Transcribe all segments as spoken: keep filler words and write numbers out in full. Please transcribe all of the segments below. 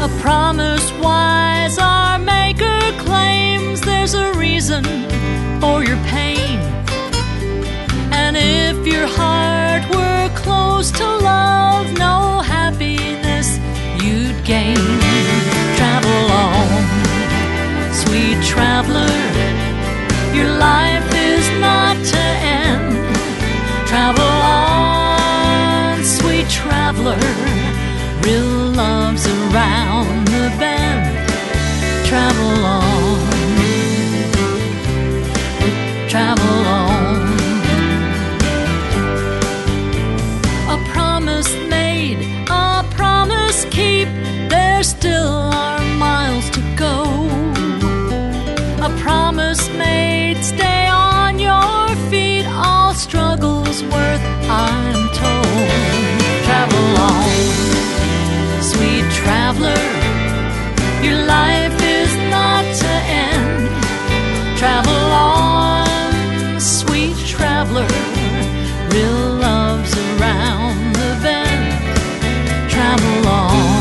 A promise wise our Maker claims there's a reason for your pain. And if your heart were closed to love, no happiness you'd gain. Travel on, sweet traveler, your life is not to end. Travel on, sweet traveler, real love's around the bend. Travel on, travel on. A promise made, a promise keep, there still are miles to go. A promise made, stay on your feet, all struggles worth, I'm told. Travel on, sweet traveler, your life is not to end. Travel on, sweet traveler, real love's around the bend. Travel on,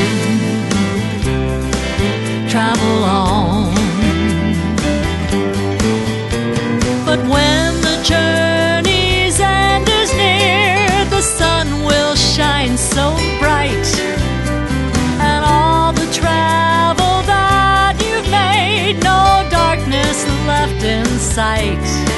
travel on. But when the journey's end is near, the sun will shine so bright, and all the travel that you've made, no darkness left in sight.